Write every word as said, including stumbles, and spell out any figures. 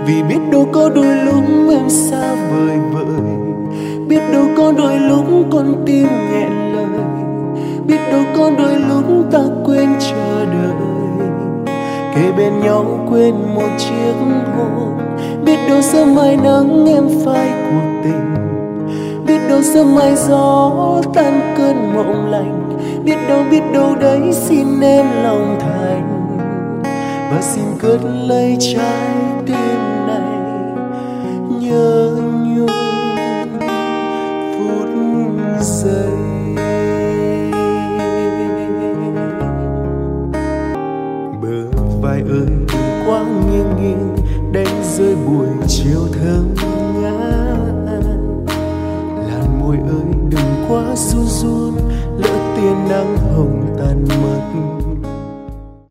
Vì biết đâu có đôi lúc em xa vời vợi, biết đâu có đôi lúc con tim nghẹn lời, biết đâu có đôi lúc ta quên chờ đợi, kề bên nhau quên một chiếc hôn. Biết đâu sớm mai nắng em phai cuộc tình, biết đâu sớm mai gió tan cơn mộng lành, biết đâu biết đâu đấy xin em lòng thành và xin cất lấy trái tim này nhớ nhung phút giây. Bờ vai ơi đừng quá nghiêng nghiêng, đánh rơi buổi chiều thơm ngát. Làn môi ơi đừng quá run run, lỡ tia nắng hồng tàn mất.